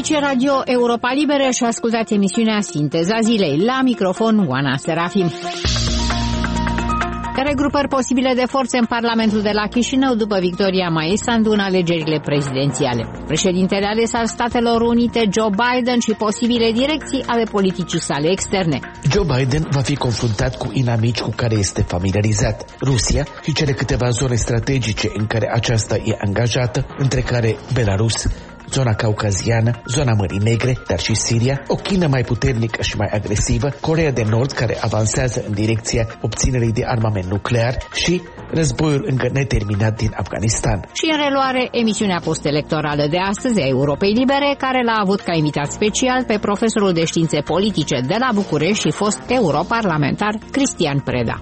Aici e Radio Europa Liberă și ascultați emisiunea Sinteza Zilei. La microfon, Oana Serafim. Regrupări posibile de forțe în Parlamentul de la Chișinău după victoria Maia Sandu în alegerile prezidențiale. Președintele ales al Statelor Unite, Joe Biden, și posibile direcții ale politicii sale externe. Joe Biden va fi confruntat cu inamici cu care este familiarizat: Rusia și cele câteva zone strategice în care aceasta e angajată, între care Belarus, zona caucaziană, zona Mării Negre, dar și Siria, o China mai puternică și mai agresivă, Coreea de Nord care avansează în direcția obținerii de armament nuclear și războiul încă neterminat din Afganistan. Și în reluare, emisiunea post-electorală de astăzi a Europei Libere, care l-a avut ca invitat special pe profesorul de științe politice de la București și fost europarlamentar Cristian Preda.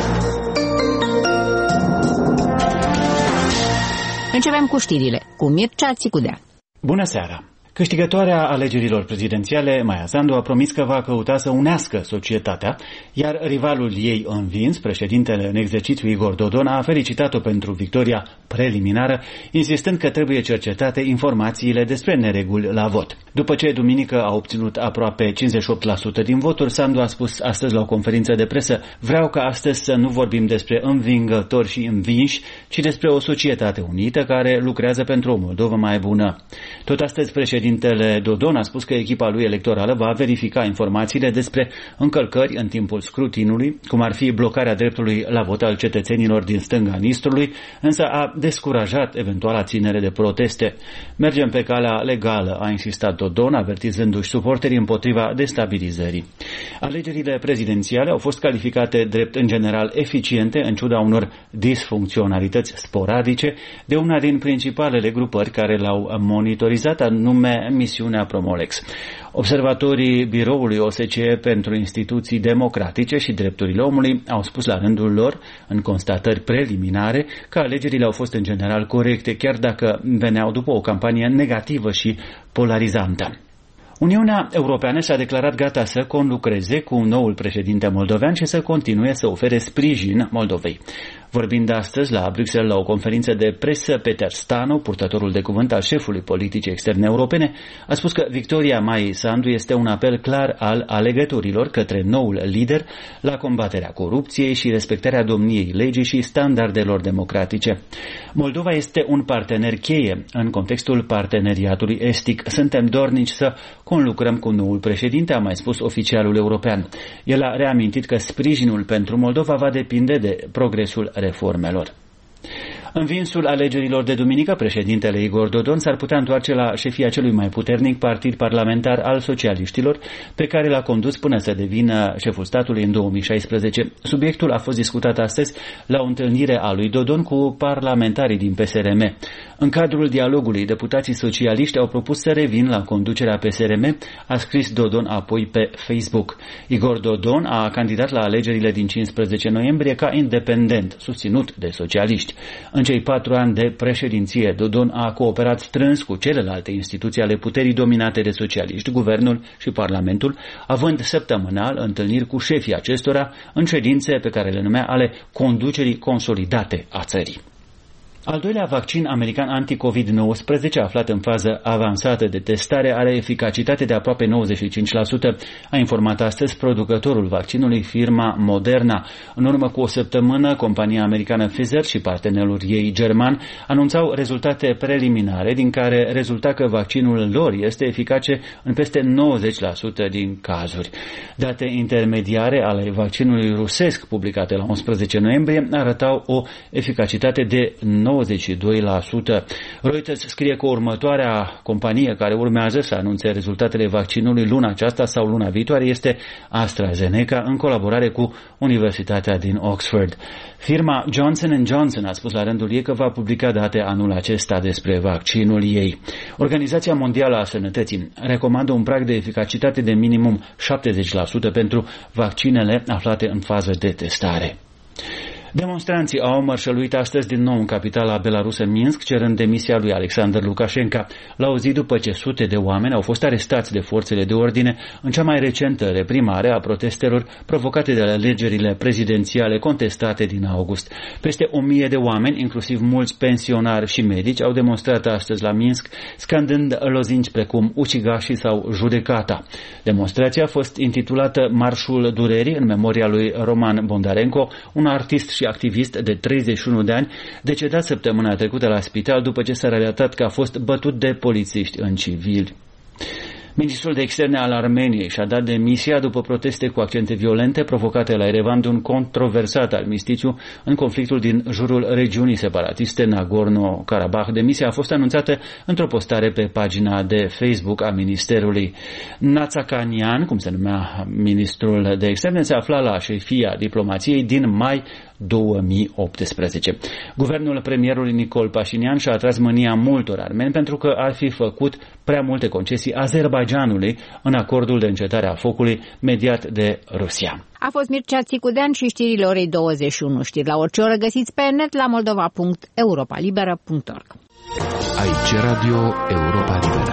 Începem cu știrile, cu Mircea Țicudea. Bună seara! Câștigătoarea alegerilor prezidențiale, Maia Sandu, a promis că va căuta să unească societatea, iar rivalul ei învins, președintele în exercițiu Igor Dodon, a felicitat-o pentru victoria preliminară, insistând că trebuie cercetate informațiile despre nereguli la vot. După ce duminică a obținut aproape 58% din voturi, Sandu a spus astăzi la o conferință de presă: "Vreau ca astăzi să nu vorbim despre învingători și învinși, ci despre o societate unită care lucrează pentru o Moldovă mai bună." Tot astăzi, președintele Dodon a spus că echipa lui electorală va verifica informațiile despre încălcări în timpul scrutinului, cum ar fi blocarea dreptului la vot al cetățenilor din stânga Nistrului, însă a descurajat eventuala ținere de proteste. "Mergem pe calea legală", a insistat Dodon, avertizându-și suporterii împotriva destabilizării. Alegerile prezidențiale au fost calificate drept în general eficiente, în ciuda unor disfuncționalități sporadice, de una din principalele grupări care l-au monitorizat, anume misiunea Promolex. Observatorii biroului OSCE pentru instituții democratice și drepturile omului au spus la rândul lor, în constatări preliminare, că alegerile au fost în general corecte, chiar dacă veneau după o campanie negativă și polarizantă. Uniunea Europeană și-a declarat gata să conlucreze cu noul președinte moldovean și să continue să ofere sprijin Moldovei. Vorbind astăzi la Bruxelles la o conferință de presă, Peter Stanu, purtătorul de cuvânt al șefului politicii externe europene, a spus că victoria Maiei Sandu este un apel clar al alegătorilor către noul lider la combaterea corupției și respectarea domniei legii și standardelor democratice. Moldova este un partener cheie în contextul parteneriatului estic. Suntem dornici să conlucrăm cu noul președinte, a mai spus oficialul european. El a reamintit că sprijinul pentru Moldova va depinde de progresul reformelor. Învinsul alegerilor de duminică, președintele Igor Dodon s-ar putea întoarce la șefia celui mai puternic partid parlamentar al socialiștilor, pe care l-a condus până să devină șeful statului în 2016. Subiectul a fost discutat astăzi la o întâlnire a lui Dodon cu parlamentarii din PSRM. În cadrul dialogului, deputații socialiști au propus să revin la conducerea PSRM, a scris Dodon apoi pe Facebook. Igor Dodon a candidat la alegerile din 15 noiembrie ca independent, susținut de socialiști. În cei 4 ani de președinție, Dodon a cooperat strâns cu celelalte instituții ale puterii dominate de socialiști, guvernul și parlamentul, având săptămânal întâlniri cu șefii acestora în ședințe pe care le numea ale conducerii consolidate a țării. Al doilea vaccin american anti-COVID-19, aflat în fază avansată de testare, are eficacitate de aproape 95%, a informat astăzi producătorul vaccinului, firma Moderna. În urmă cu o săptămână, compania americană Pfizer și partenerul ei german anunțau rezultate preliminare, din care rezulta că vaccinul lor este eficace în peste 90% din cazuri. Date intermediare ale vaccinului rusesc, publicate la 11 noiembrie, arătau o eficacitate de 92%. Reuters scrie că următoarea companie care urmează să anunțe rezultatele vaccinului luna aceasta sau luna viitoare este AstraZeneca, în colaborare cu Universitatea din Oxford. Firma Johnson & Johnson a spus la rândul ei că va publica date anul acesta despre vaccinul ei. Organizația Mondială a Sănătății recomandă un prag de eficacitate de minimum 70% pentru vaccinele aflate în fază de testare. Demonstranții au mărșăluit astăzi din nou în capitala belarusă Minsk, cerând demisia lui Alexander Lukashenko, la o zi după ce sute de oameni au fost arestați de forțele de ordine în cea mai recentă reprimare a protestelor provocate de alegerile prezidențiale contestate din august. Peste 1000 de oameni, inclusiv mulți pensionari și medici, au demonstrat astăzi la Minsk, scandând lozinci precum ucigașii sau judecata. Demonstrația a fost intitulată Marșul Durerii în memoria lui Roman Bondarenko, un artist și activist de 31 de ani, decedat săptămâna trecută la spital după ce s-a relatat că a fost bătut de polițiști în civil. Ministrul de Externe al Armeniei și-a dat demisia după proteste cu accente violente provocate la Erevan de un controversat armistițiu în conflictul din jurul regiunii separatiste Nagorno-Karabakh. Demisia a fost anunțată într-o postare pe pagina de Facebook a Ministerului. Natsakanian, cum se numea ministrul de Externe, se afla la șefia diplomației din mai 2018. Guvernul premierului Nicol Pașinian și-a atras mânia multor armeni pentru că ar fi făcut prea multe concesii Azerbaidjanului în acordul de încetare a focului mediat de Rusia. A fost Mircea Țicudean și știrile orei 21. Știri la orice oră găsiți pe net la moldova.europalibera.org. Aici Radio Europa Liberă.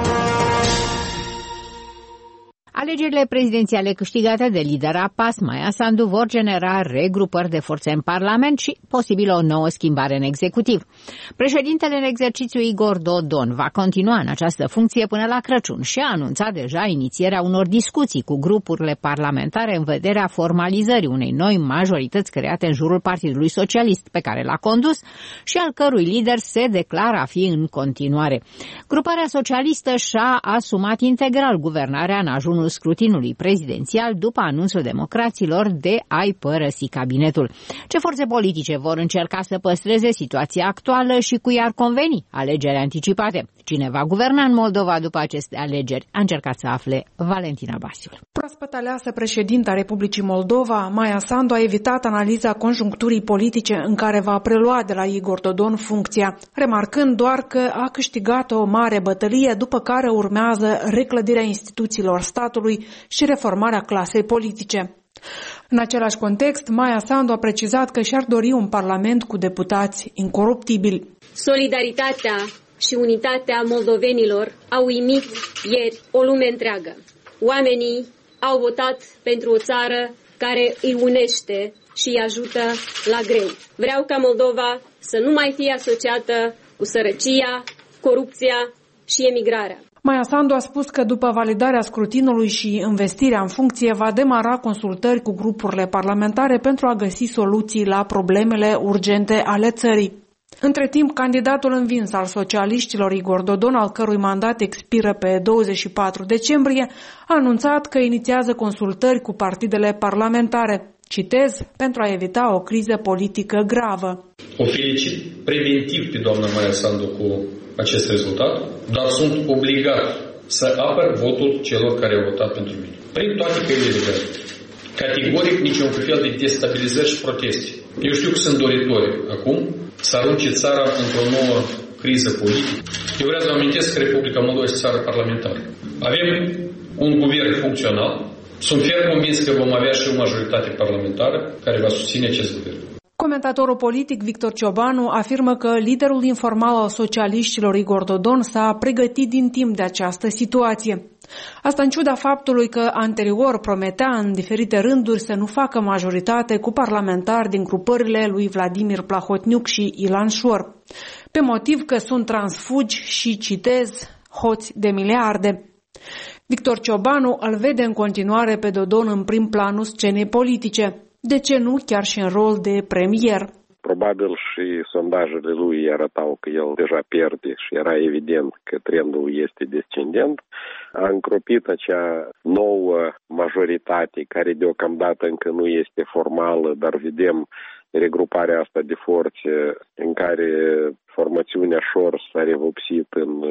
Alegerile prezidențiale câștigate de lidera PAS, Maia Sandu, vor genera regrupări de forțe în Parlament și posibil o nouă schimbare în executiv. Președintele în exercițiu Igor Dodon va continua în această funcție până la Crăciun și a anunțat deja inițierea unor discuții cu grupurile parlamentare în vederea formalizării unei noi majorități create în jurul Partidului Socialist, pe care l-a condus și al cărui lider se declară a fi în continuare. Gruparea socialistă și-a asumat integral guvernarea în ajunul scrutinului prezidențial după anunțul democraților de a-i părăsi cabinetul. Ce forțe politice vor încerca să păstreze situația actuală și cui ar conveni alegeri anticipate? Cine va guverna în Moldova după aceste alegeri? A încercat să afle Valentina Basiul. Proaspăt aleasă președinta Republicii Moldova, Maia Sandu, a evitat analiza conjuncturii politice în care va prelua de la Igor Dodon funcția, remarcând doar că a câștigat o mare bătălie, după care urmează reclădirea instituțiilor statului și reformarea clasei politice. În același context, Maia Sandu a precizat că și-ar dori un parlament cu deputați incoruptibili. Solidaritatea și unitatea moldovenilor au uimit ieri o lume întreagă. Oamenii au votat pentru o țară care îi unește și îi ajută la greu. Vreau ca Moldova să nu mai fie asociată cu sărăcia, corupția și emigrarea. Maia Sandu a spus că după validarea scrutinului și investirea în funcție va demara consultări cu grupurile parlamentare pentru a găsi soluții la problemele urgente ale țării. Între timp, candidatul învins al socialiștilor Igor Dodon, al cărui mandat expiră pe 24 decembrie, a anunțat că inițiază consultări cu partidele parlamentare. Citez, pentru a evita o criză politică gravă. O felicit preventiv pe doamna Maia Sandu cu acest rezultat, dar sunt obligat să apăr votul celor care au votat pentru mine. Prin toate căile legale. Categoric niciun fel de destabilizări și proteste. Eu știu că sunt doritori acum să arunce țara într-o nouă criză politică. Eu vreau să vă amintesc că Republica Moldova este țară parlamentară. Avem un guvern funcțional. Sunt ferm convins că vom avea și o majoritate parlamentară care va susține acest guvern. Comentatorul politic Victor Ciobanu afirmă că liderul informal al socialiștilor Igor Dodon s-a pregătit din timp de această situație. Asta în ciuda faptului că anterior prometea în diferite rânduri să nu facă majoritate cu parlamentari din grupările lui Vladimir Plahotniuc și Ilan Șor, pe motiv că sunt transfugi și, citez, hoți de miliarde. Victor Ciobanu îl vede în continuare pe Dodon în prim planul scenei politice. De ce nu chiar și în rol de premier? Probabil și sondajele lui arătau că el deja pierde și era evident că trendul este descendent. A încropit acea nouă majoritate care deocamdată încă nu este formală, dar vedem regruparea asta de forțe în care formațiunea Șor s-a revopsit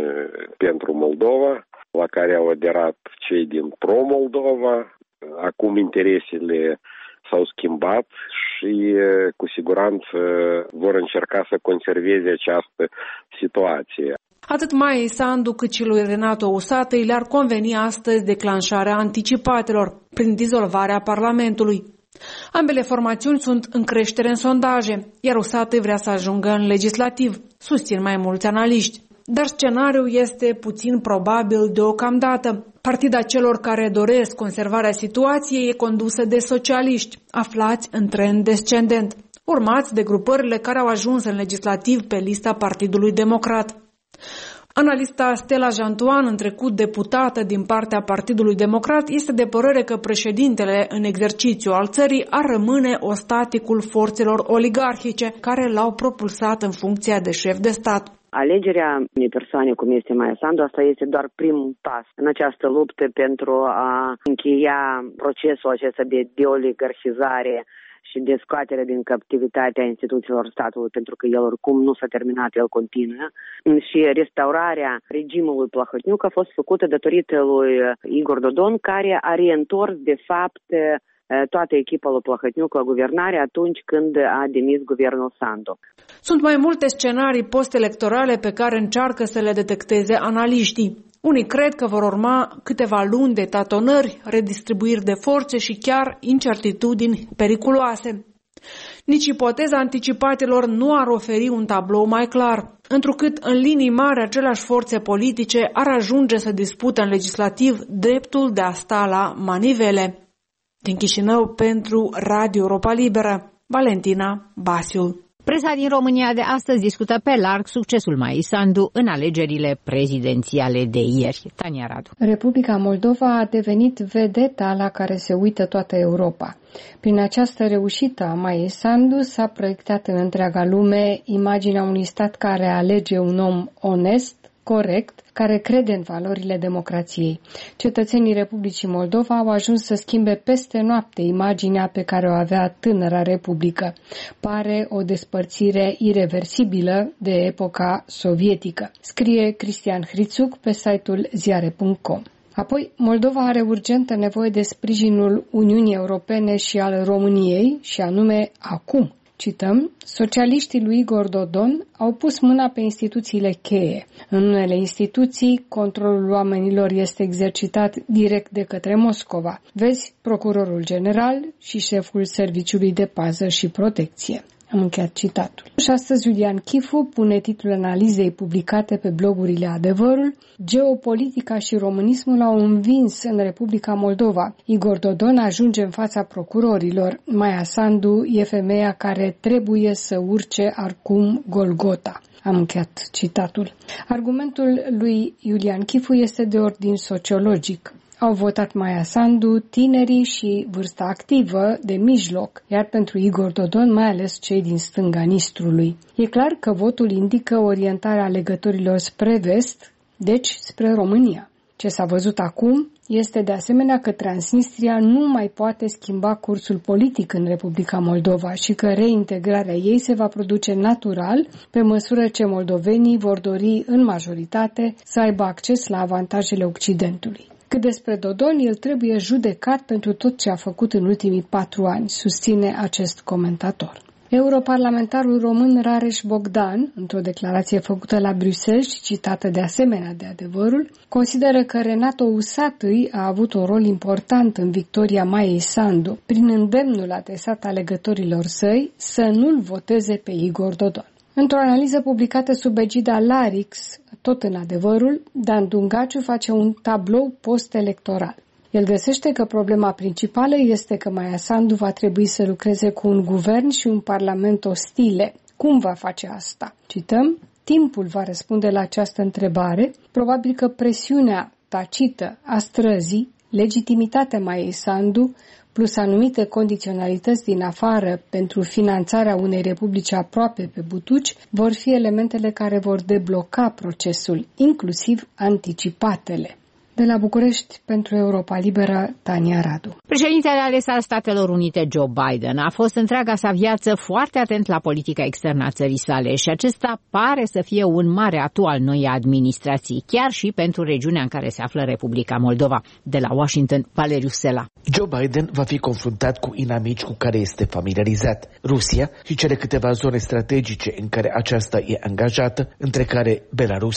pentru Moldova, la care au aderat cei din pro-Moldova. Acum interesele s-au schimbat și cu siguranță vor încerca să conserveze această situație. Atât Maiei Sandu cât și lui Renato Usatăi le-ar conveni astăzi declanșarea anticipatelor prin dizolvarea Parlamentului. Ambele formațiuni sunt în creștere în sondaje, iar USAT vrea să ajungă în legislativ, susțin mai mulți analiști. Dar scenariul este puțin probabil deocamdată. Partida celor care doresc conservarea situației e condusă de socialiști, aflați în trend descendent, urmați de grupările care au ajuns în legislativ pe lista Partidului Democrat. Analista Stella Jantoan, în trecut deputată din partea Partidului Democrat, este de părere că președintele în exercițiu al țării ar rămâne ostaticul forțelor oligarhice care l-au propulsat în funcția de șef de stat. Alegerea unei persoane cum este Maia Sandu, asta este doar primul pas în această luptă pentru a încheia procesul acesta de deoligarhizare și de scoatere din captivitatea instituțiilor statului, pentru că el oricum nu s-a terminat, el continuă. Și restaurarea regimului Plahotniuc a fost făcută datorită lui Igor Dodon, care a reîntors, de fapt, toată echipa lui Plahotniuc la guvernare atunci când a demis guvernul Sandu. Sunt mai multe scenarii post-electorale pe care încearcă să le detecteze analiștii. Unii cred că vor urma câteva luni de tatonări, redistribuiri de forțe și chiar incertitudini periculoase. Nici ipoteza anticipatelor nu ar oferi un tablou mai clar, întrucât în linii mari aceleași forțe politice ar ajunge să dispute în legislativ dreptul de a sta la manivele. Din Chișinău pentru Radio Europa Liberă, Valentina Basiul. Presa din România de astăzi discută pe larg succesul Maiei Sandu în alegerile prezidențiale de ieri. Tania Radu. Republica Moldova a devenit vedeta la care se uită toată Europa. Prin această reușită a Maiei Sandu s-a proiectat în întreaga lume imaginea unui stat care alege un om onest, corect, care crede în valorile democrației. Cetățenii Republicii Moldova au ajuns să schimbe peste noapte imaginea pe care o avea tânăra republică. Pare o despărțire ireversibilă de epoca sovietică, scrie Cristian Hrițuc pe site-ul ziare.com. Apoi, Moldova are urgentă nevoie de sprijinul Uniunii Europene și al României, și anume acum. Cităm, socialiștii lui Igor Dodon au pus mâna pe instituțiile cheie. În unele instituții, controlul oamenilor este exercitat direct de către Moscova. Vezi, procurorul general și șeful serviciului de pază și protecție. Am încheiat citatul. Și astăzi Iulian Chifu pune titlul analizei publicate pe blogurile Adevărul: Geopolitica și românismul au învins în Republica Moldova. Igor Dodon ajunge în fața procurorilor. Maia Sandu e femeia care trebuie să urce acum Golgota. Am încheiat citatul. Argumentul lui Iulian Chifu este de ordin sociologic. Au votat Maia Sandu tinerii și vârsta activă de mijloc, iar pentru Igor Dodon mai ales cei din stânga Nistrului. E clar că votul indică orientarea alegătorilor spre vest, deci spre România. Ce s-a văzut acum este de asemenea că Transnistria nu mai poate schimba cursul politic în Republica Moldova și că reintegrarea ei se va produce natural pe măsură ce moldovenii vor dori în majoritate să aibă acces la avantajele Occidentului. Cât despre Dodon, el trebuie judecat pentru tot ce a făcut în ultimii 4 ani, susține acest comentator. Europarlamentarul român Rareș Bogdan, într-o declarație făcută la Bruxelles și citată de asemenea de Adevărul, consideră că Renato Usatăi a avut un rol important în victoria Maiei Sandu, prin îndemnul adresat alegătorilor săi să nu-l voteze pe Igor Dodon. Într-o analiză publicată sub egida Larix, tot în Adevărul, Dan Dungaciu face un tablou post-electoral. El găsește că problema principală este că Maia Sandu va trebui să lucreze cu un guvern și un parlament ostile. Cum va face asta? Cităm, timpul va răspunde la această întrebare. Probabil că presiunea tacită a străzii, legitimitatea Maiei Sandu, plus anumite condiționalități din afară pentru finanțarea unei republici aproape pe butuci, vor fi elementele care vor debloca procesul, inclusiv anticipatele. De la București, pentru Europa Liberă, Tania Radu. Președintele ales al Statelor Unite, Joe Biden, a fost întreaga sa viață foarte atent la politica externă a țării sale și acesta pare să fie un mare atu al noii administrații, chiar și pentru regiunea în care se află Republica Moldova. De la Washington, Valeriu Sela. Joe Biden va fi confruntat cu inamici cu care este familiarizat, Rusia și cele câteva zone strategice în care aceasta e angajată, între care Belarus,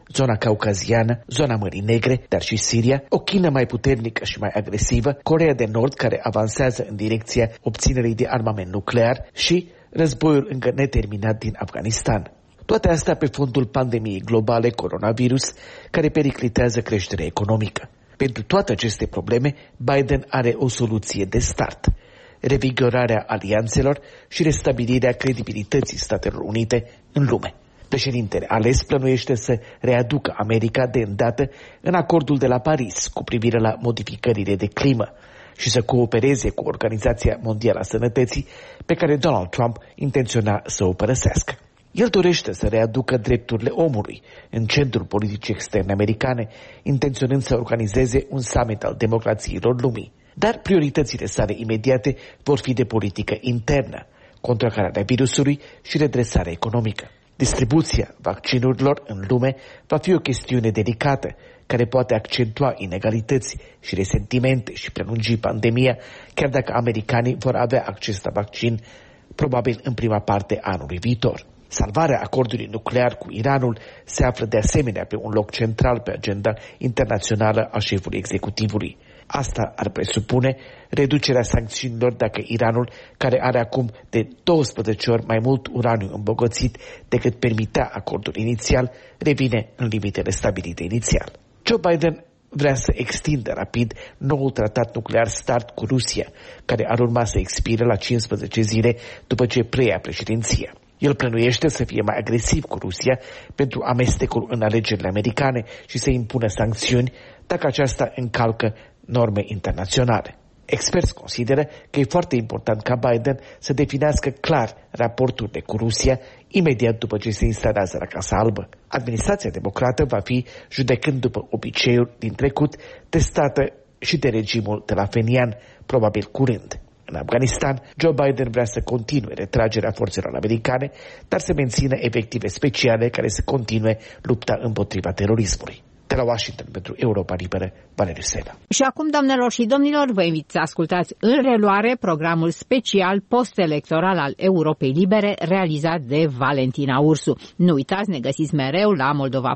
zona caucaziană, zona Mării Negre, dar și Siria, o China mai puternică și mai agresivă, Coreea de Nord care avansează în direcția obținerii de armament nuclear și războiul încă neterminat din Afganistan. Toate astea pe fondul pandemiei globale coronavirus, care periclitează creșterea economică. Pentru toate aceste probleme, Biden are o soluție de start: revigorarea alianțelor și restabilirea credibilității Statelor Unite în lume. Președintele ales plănuiește să readucă America de îndată în acordul de la Paris cu privire la modificările de climă și să coopereze cu Organizația Mondială a Sănătății, pe care Donald Trump intenționa să o părăsească. El dorește să readucă drepturile omului în centrul politicii externe americane, intenționând să organizeze un summit al democrațiilor lumii. Dar prioritățile sale imediate vor fi de politică internă, contracararea virusului și redresarea economică. Distribuția vaccinurilor în lume va fi o chestiune delicată, care poate accentua inegalități și resentimente și prelungi pandemia, chiar dacă americanii vor avea acces la vaccin probabil în prima parte a anului viitor. Salvarea acordului nuclear cu Iranul se află de asemenea pe un loc central pe agenda internațională a șefului executivului. Asta ar presupune reducerea sancțiunilor dacă Iranul, care are acum de 12 ori mai mult uraniu îmbogățit decât permitea acordul inițial, revine în limitele stabilite inițial. Joe Biden vrea să extindă rapid noul tratat nuclear START cu Rusia, care ar urma să expire la 15 zile după ce preia președinția. El plănuiește să fie mai agresiv cu Rusia pentru amestecul în alegerile americane și să impună sancțiuni dacă aceasta încalcă norme internaționale. Experți consideră că e foarte important ca Biden să definească clar raporturile cu Rusia imediat după ce se instalează la Casa Albă. Administrația democrată va fi, judecând după obiceiul din trecut, testată și de regimul telafenian, probabil curând. În Afganistan, Joe Biden vrea să continue retragerea forțelor americane, dar să mențină efective speciale care să continue lupta împotriva terorismului. De la Washington pentru Europa Liberă, Valeriu Sela. Și acum, doamnelor și domnilor, vă invit să ascultați în reluare programul special post-electoral al Europei Libere, realizat de Valentina Ursu. Nu uitați, ne găsiți mereu la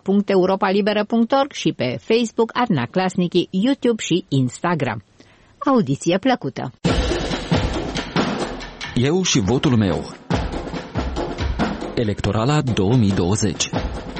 moldova.europalibera.org și pe Facebook, Arna Clasnichi, YouTube și Instagram. Audiție plăcută! Eu și votul meu. Electorala 2020.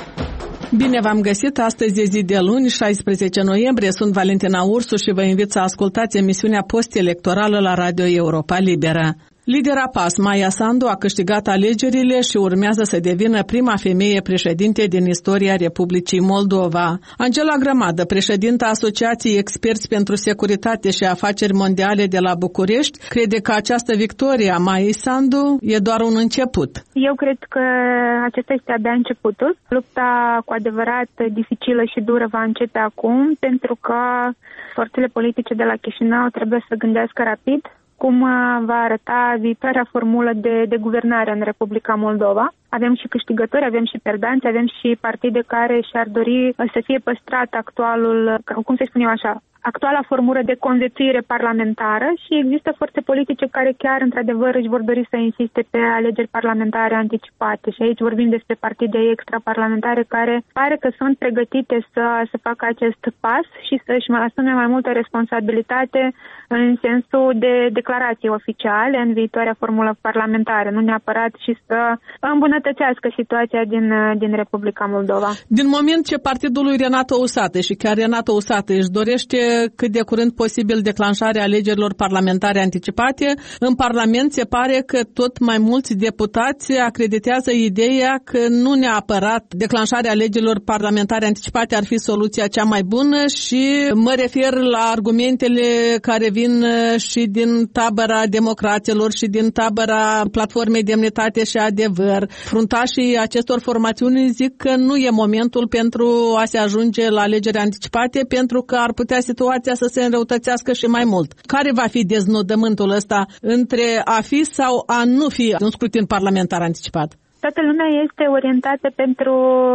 Bine v-am găsit, astăzi e zi de luni, 16 noiembrie, sunt Valentina Ursu și vă invit să ascultați emisiunea post-electorală la Radio Europa Liberă. Lidera PAS, Maia Sandu, a câștigat alegerile și urmează să devină prima femeie președinte din istoria Republicii Moldova. Angela Grămadă, președinta Asociației Experți pentru Securitate și Afaceri Mondiale de la București, crede că această victorie a Maiei Sandu e doar un început. Eu cred că acesta este abia începutul. Lupta cu adevărat dificilă și dură va începe acum, pentru că forțele politice de la Chișinău trebuie să gândească rapid cum va arăta viitoarea formulă de guvernare în Republica Moldova. Avem și câștigători, avem și perdanți, avem și partide care și-ar dori să fie păstrat actualul, cum să spun eu așa, actuala formulă de conviețuire parlamentară și există forțe politice care chiar într-adevăr își vor dori să insiste pe alegeri parlamentare anticipate și aici vorbim despre partide extraparlamentare care pare că sunt pregătite să facă acest pas și să-și mai asume mai multă responsabilitate în sensul de declarații oficiale în viitoarea formulă parlamentară, nu neapărat și să îmbunătățească situația din Republica Moldova. Din moment ce partidul lui Renato Usate și chiar Renato Usate își dorește cât de curând posibil declanșarea alegerilor parlamentare anticipate, în Parlament se pare că tot mai mulți deputați acreditează ideea că nu neapărat declanșarea alegerilor parlamentare anticipate ar fi soluția cea mai bună și mă refer la argumentele care vin și din tabăra democraților și din tabăra Platformei Demnitate și Adevăr. Fruntașii acestor formațiuni zic că nu e momentul pentru a se ajunge la alegeri anticipate pentru că ar putea situația să se înrăutățească și mai mult. Care va fi deznodământul ăsta între a fi sau a nu fi un scrutin parlamentar anticipat? Toată lumea este orientată pentru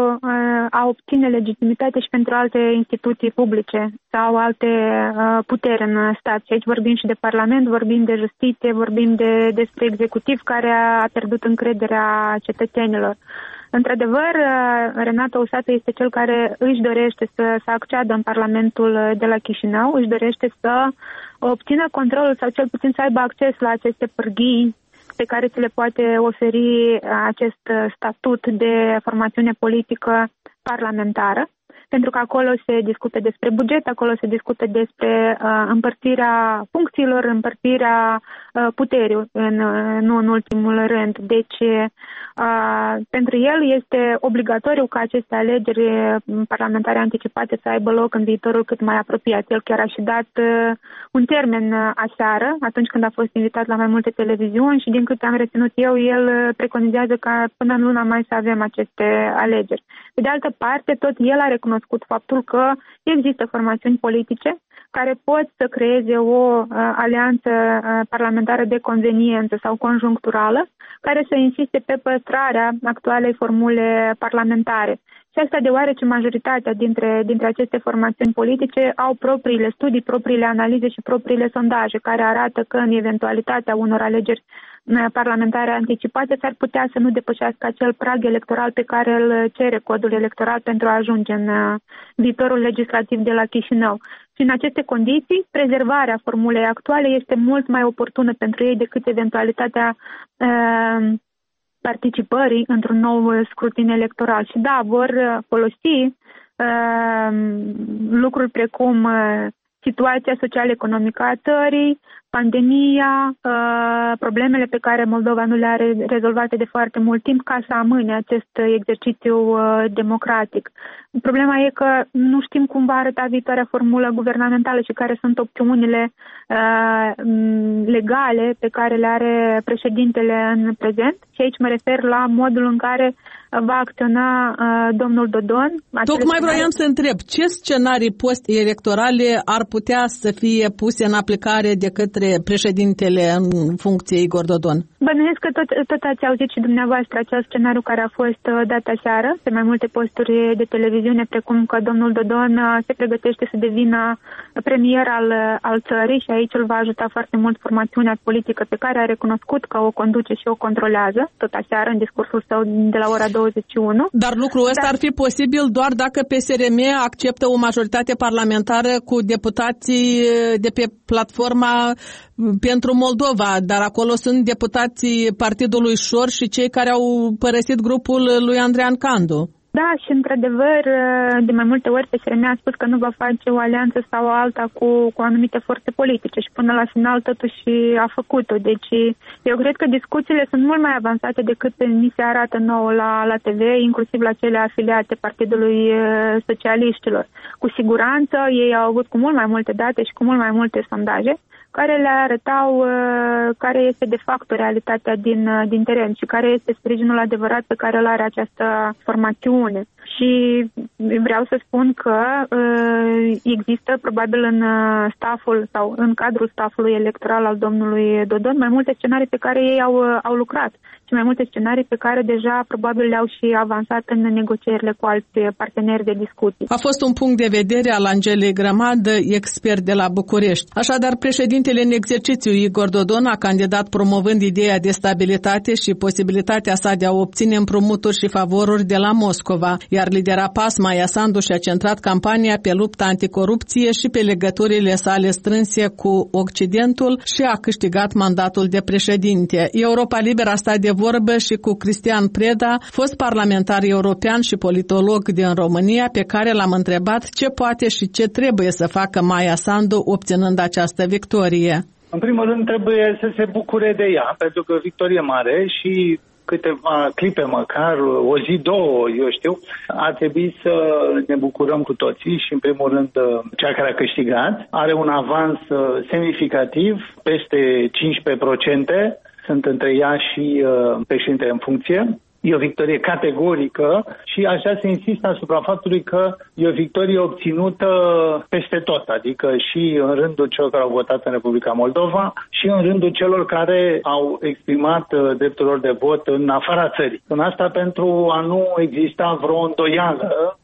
a obține legitimitate și pentru alte instituții publice sau alte puteri în stat. Și aici vorbim și de Parlament, vorbim de justiție, vorbim despre executiv care a pierdut încrederea cetățenilor. Într-adevăr, Renato Usată este cel care își dorește să acceadă în Parlamentul de la Chișinău, își dorește să obțină controlul sau cel puțin să aibă acces la aceste pârghii pe care ți le poate oferi acest statut de formațiune politică parlamentară. Pentru că acolo se discută despre buget, acolo se discută despre împărțirea funcțiilor, împărțirea puterii, nu în ultimul rând. Deci, pentru el este obligatoriu ca aceste alegeri parlamentare anticipate să aibă loc în viitorul cât mai apropiat. El chiar a și dat un termen aseară, atunci când a fost invitat la mai multe televiziuni și din câte am reținut eu, el preconizează ca până în luna mai să avem aceste alegeri. Pe de altă parte, tot el a recunoscut faptul că există formațiuni politice care pot să creeze o alianță parlamentară de conveniență sau conjuncturală, care să insiste pe păstrarea actualei formule parlamentare. Și asta deoarece majoritatea dintre aceste formațiuni politice au propriile studii, propriile analize și propriile sondaje, care arată că în eventualitatea unor alegeri parlamentare anticipate s-ar putea să nu depășească acel prag electoral pe care îl cere codul electoral pentru a ajunge în viitorul legislativ de la Chișinău. Și în aceste condiții, prezervarea formulei actuale este mult mai oportună pentru ei decât eventualitatea participării într-un nou scrutin electoral. Și da, vor folosi lucruri precum situația social-economică a țării, pandemia, problemele pe care Moldova nu le are rezolvate de foarte mult timp ca să amâne acest exercițiu democratic. Problema e că nu știm cum va arăta viitoarea formulă guvernamentală și care sunt opțiunile legale pe care le are președintele în prezent. Și aici mă refer la modul în care va acționa domnul Dodon. Tocmai vroiam să întreb, ce scenarii post-electorale ar putea să fie puse în aplicare de către președintele în funcție Igor Dodon? Bănuiesc că tot ați auzit și dumneavoastră acel scenariu care a fost dat aseară pe mai multe posturi de televiziune, precum că domnul Dodon se pregătește să devină premier al țării și aici îl va ajuta foarte mult formațiunea politică pe care a recunoscut că o conduce și o controlează, tot aseară în discursul său de la ora 21. Dar lucrul ăsta ar fi posibil doar dacă PSRM acceptă o majoritate parlamentară cu deputații de pe platforma pentru Moldova, dar acolo sunt deputații Partidului Șor și cei care au părăsit grupul lui Andrean Candu. Da, și într-adevăr, de mai multe ori PSRM a spus că nu va face o alianță sau alta cu anumite forțe politice și până la final totuși a făcut-o. Deci eu cred că discuțiile sunt mult mai avansate decât ni se arată nouă la TV, inclusiv la cele afiliate Partidului Socialiștilor. Cu siguranță ei au avut cu mult mai multe date și cu mult mai multe sondaje care le arătau care este de fapt realitatea din teren și care este sprijinul adevărat pe care îl are această formațiune. Și vreau să spun că există probabil în stafful sau în cadrul staffului electoral al domnului Dodon mai multe scenarii pe care ei au lucrat și mai multe scenarii pe care deja probabil le-au și avansat în negocierile cu alți parteneri de discuții. A fost un punct de vedere al Angelei Grămadă, expert de la București. Așadar, președintele în exercițiu Igor Dodon a candidat promovând ideea de stabilitate și posibilitatea sa de a obține împrumuturi și favoruri de la Moscova, iar lidera PAS Maia Sandu și-a centrat campania pe lupta anticorupție și pe legăturile sale strânse cu Occidentul și a câștigat mandatul de președinte. Europa Liberă a stat de vorbă și cu Cristian Preda, fost parlamentar european și politolog din România, pe care l-am întrebat ce poate și ce trebuie să facă Maia Sandu obținând această victorie. În primul rând trebuie să se bucure de ea, pentru că victorie mare și câteva clipe măcar, o zi, două, eu știu, ar trebui să ne bucurăm cu toții și în primul rând cea care a câștigat are un avans semnificativ, peste 15%, sunt între ea și președintele în funcție. E o victorie categorică și aș vrea să insist asupra faptului că e o victorie obținută peste tot, adică și în rândul celor care au votat în Republica Moldova și în rândul celor care au exprimat dreptul lor de vot în afara țării. În asta pentru a nu exista vreo îndoială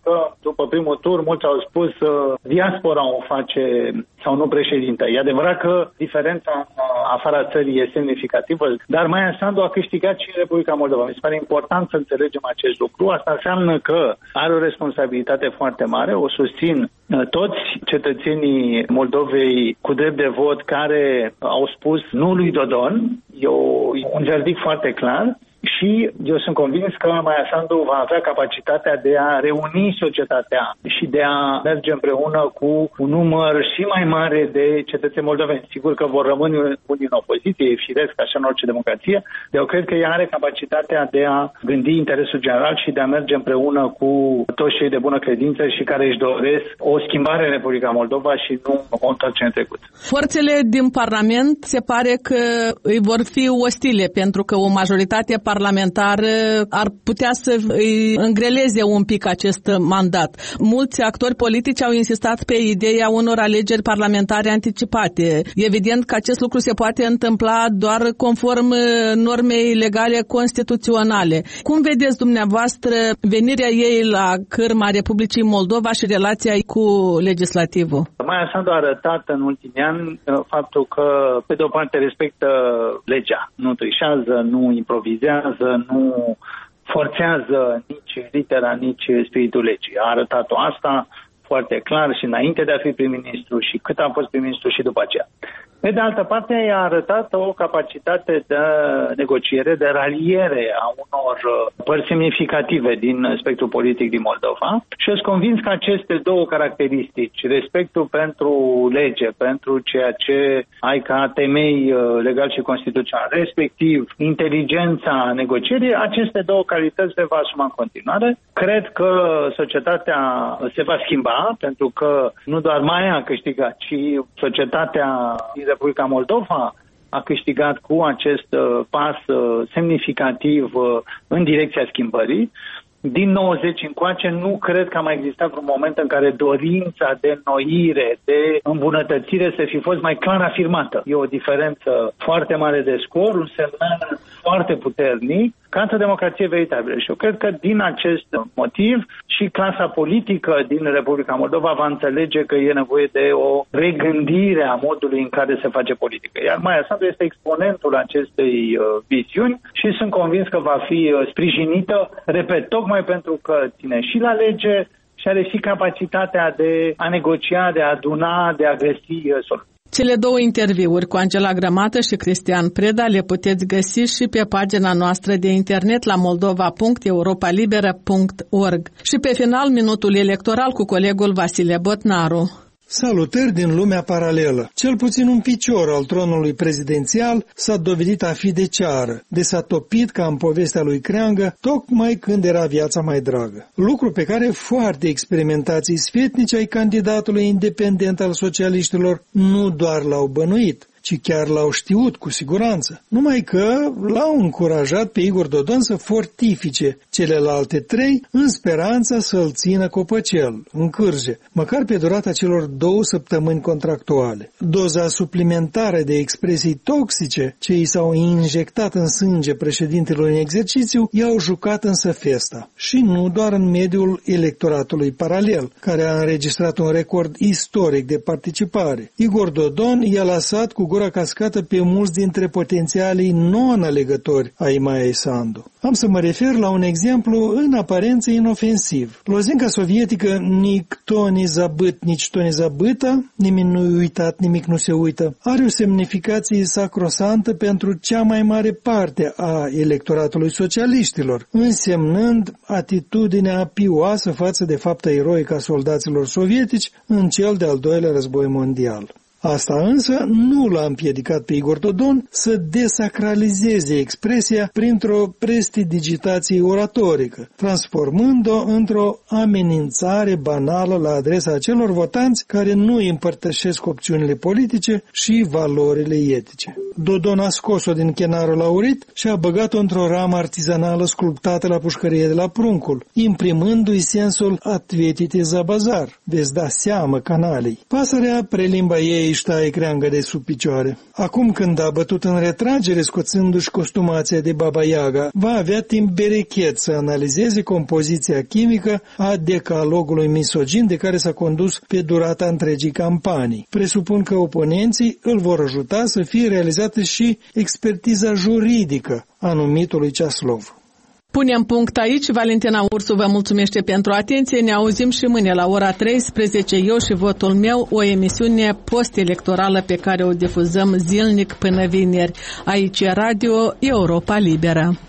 că după primul tur mulți au spus diaspora o face sau nu președintă. E adevărat că diferența în afara țării e semnificativă, dar Maia Sandu a câștigat și în Republica Moldova. Mi se pare important să înțelegem acest lucru. Asta înseamnă că are o responsabilitate foarte mare, o susțin toți cetățenii Moldovei cu drept de vot care au spus nu lui Dodon. E un verdict foarte clar. Și eu sunt convins că Maia Sandu va avea capacitatea de a reuni societatea și de a merge împreună cu un număr și mai mare de cetățeni moldoveni. Sigur că vor rămâne unii în opoziție, e firesc, așa în orice democrație, dar eu cred că ea are capacitatea de a gândi interesul general și de a merge împreună cu toți cei de bună credință și care își doresc o schimbare în Republica Moldova și nu o întoarcere în trecut. Forțele din Parlament se pare că îi vor fi ostile pentru că o majoritate parlamentar ar putea să îi îngreleze un pic acest mandat. Mulți actori politici au insistat pe ideea unor alegeri parlamentare anticipate. Evident că acest lucru se poate întâmpla doar conform normei legale constituționale. Cum vedeți dumneavoastră venirea ei la cârma Republicii Moldova și relația cu legislativul? Maia Sandu a arătat în ultimii ani faptul că, pe de o parte, respectă legea. Nu trișează, nu improvizează, nu forțează nici litera, nici spiritul legii. A arătat-o asta foarte clar și înainte de a fi prim-ministru și cât a fost prim-ministru și după aceea. Pe de altă parte, a arătat o capacitate de negociere, de raliere a unor părți semnificative din spectrul politic din Moldova și sunt convins că aceste două caracteristici, respectul pentru lege, pentru ceea ce ai ca temei legal și constituțional, respectiv inteligența negocierii, aceste două calități le va asuma în continuare. Cred că societatea se va schimba, pentru că nu doar Maia a câștigat, ci societatea din Republica Moldova a câștigat cu acest pas semnificativ în direcția schimbării. Din 90 încoace nu cred că a mai existat vreun moment în care dorința de înnoire, de îmbunătățire să fi fost mai clar afirmată. E o diferență foarte mare de scor, un semnal foarte puternic ca într-o democrație veritabilă. Și eu cred că din acest motiv și clasa politică din Republica Moldova va înțelege că e nevoie de o regândire a modului în care se face politică. Iar Maia Sandu este exponentul acestei viziuni și sunt convins că va fi sprijinită, repet, tocmai pentru că ține și la lege și are și capacitatea de a negocia, de a aduna, de a găsi soluții. Cele două interviuri cu Angela Grămată și Cristian Preda le puteți găsi și pe pagina noastră de internet la moldova.europalibera.org. Și pe final, minutul electoral cu colegul Vasile Botnaru. Salutări din lumea paralelă. Cel puțin un picior al tronului prezidențial s-a dovedit a fi de ceară, de s-a topit ca în povestea lui Creangă, tocmai când era viața mai dragă. Lucru pe care foarte experimentații sfetnici ai candidatului independent al socialiștilor nu doar l-au bănuit, ci chiar l-au știut cu siguranță. Numai că l-au încurajat pe Igor Dodon să fortifice celelalte trei în speranța să-l țină copăcel, în cârje, măcar pe durata celor 2 săptămâni contractuale. Doza suplimentară de expresii toxice ce i s-au injectat în sânge președintelui în exercițiu i-au jucat însă festa. Și nu doar în mediul electoratului paralel, care a înregistrat un record istoric de participare. Igor Dodon i-a lăsat cu gura cascată pe mulți dintre potențialii non-alegători ai Maiei Sandu. Am să mă refer la un exemplu în aparență inofensiv. Lozinca sovietică «Nicto ni zabât, nici to ni zabâtă», nimic nu-i uitat, nimic nu se uită, are o semnificație sacrosantă pentru cea mai mare parte a electoratului socialiștilor, însemnând atitudinea pioasă față de fapta eroică a soldaților sovietici în cel de-al doilea război mondial. Asta însă nu l-a împiedicat pe Igor Dodon să desacralizeze expresia printr-o prestidigitație oratorică, transformând-o într-o amenințare banală la adresa acelor votanți care nu împărtășesc opțiunile politice și valorile etice. Dodon a scos-o din chenarul aurit și a băgat-o într-o ramă artizanală sculptată la pușcărie de la Pruncul, imprimându-i sensul atvetite za bazar, veți da seamă canalei. Pasărea, prelimba ei își taie creangă de sub picioare. Acum când a bătut în retragere scoțându-și costumația de Baba Yaga, va avea timp berechet să analizeze compoziția chimică a decalogului misogin de care s-a condus pe durata întregii campanii. Presupun că oponenții îl vor ajuta să fie realizată și expertiza juridică a numitului Ceaslov. Punem punct aici. Valentina Ursu vă mulțumește pentru atenție. Ne auzim și mâine la ora 13, Eu și Votul meu, o emisiune post-electorală pe care o difuzăm zilnic până vineri. Aici e Radio Europa Liberă.